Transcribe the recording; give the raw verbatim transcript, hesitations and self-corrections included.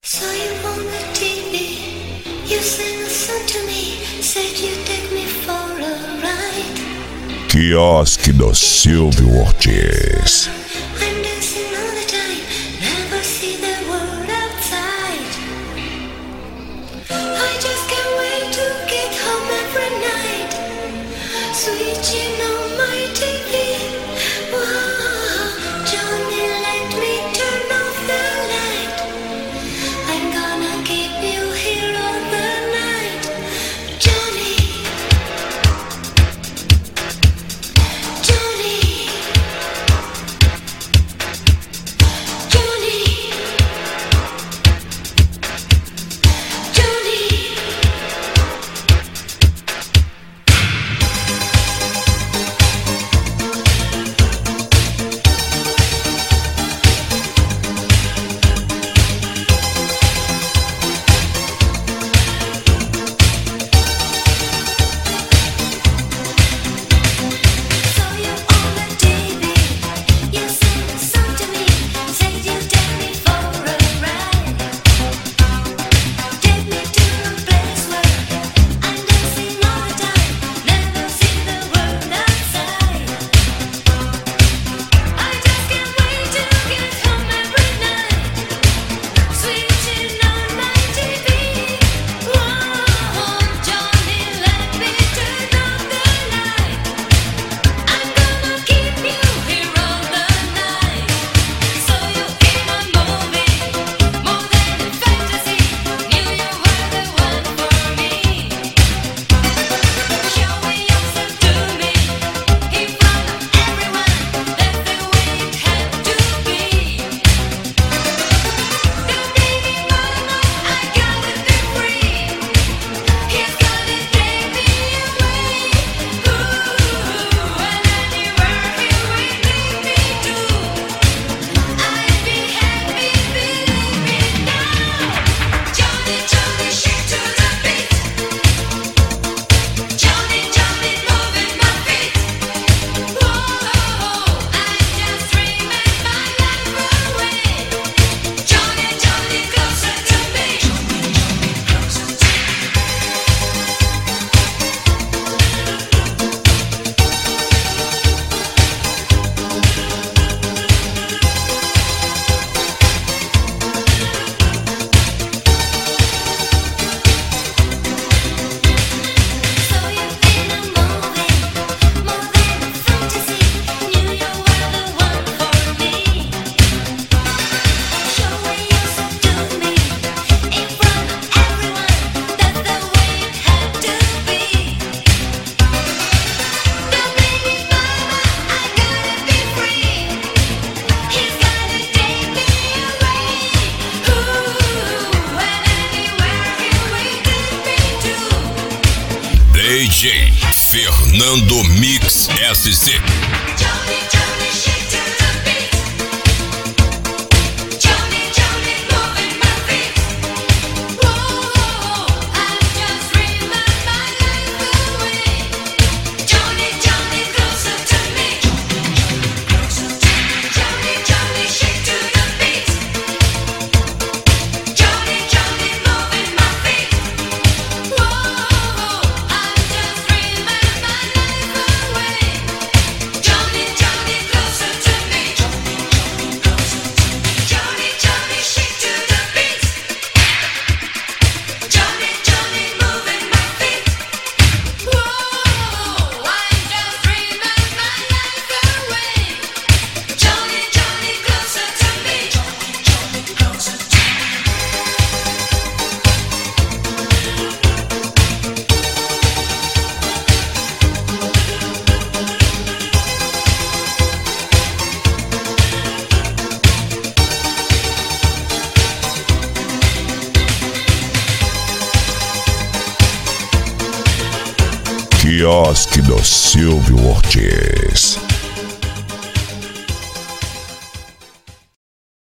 Saw you on the T V, you sang a song to me, said you'd take me for a ride. Quiosque do Silvio Ortiz. I'm dancing all the time, never see the world outside. I just can't wait to get home every night, switching on my T V. Wow, Johnny, let me turn off the light. I'm gonna keep you here all the night, Johnny. Johnny. Johnny. Johnny. Saw you on the T V, you sang a song to me, said you'd take me for a ride. Take me to a place where I'm dancing all the time, never see the world outside. I just can't wait to get home every night, switching on my T V. Whoa, Johnny, let me turn off the light. I'm gonna keep you here all the night. Saw you in a movie, more than a fantasy. Knew you were the one for me. Showing yourself to me in front of everyone. That's the way it had to be. The baby mama, I gotta be free. He's gonna take me away. Ooh, and anywhere he will lead me to, I'd be happy, believe me now. Johnny, Johnny, shake to the beat. Johnny, Johnny, moving my feet. Whoa, I'm just dreaming my life away. Johnny, Johnny, closer to me. Saw you in a movie, more than a fantasy. Knew you were the one for me. Showing yourself to me in front of everyone. That's the way it had to be. The baby mama, I gotta be free. He's gonna take me away. Ooh, and anywhere he will lead me to. D J Fernando Mix S C. Johnny, Johnny, shake to the beat. Johnny, Johnny, moving my feet. Whoa, I'm just dreaming my life away. Johnny, Johnny, closer to me. Johnny, Johnny, shake to the beat. Johnny, Johnny, moving my feet. Whoa, I'm just dreaming my life away. Johnny, Johnny, closer to me. Johnny, Johnny, shake to the beat. Johnny, Johnny, moving my feet. Whoa, I'm just dreaming my life away. Johnny, Johnny, closer to me. Quiosque do Silvio Ortiz.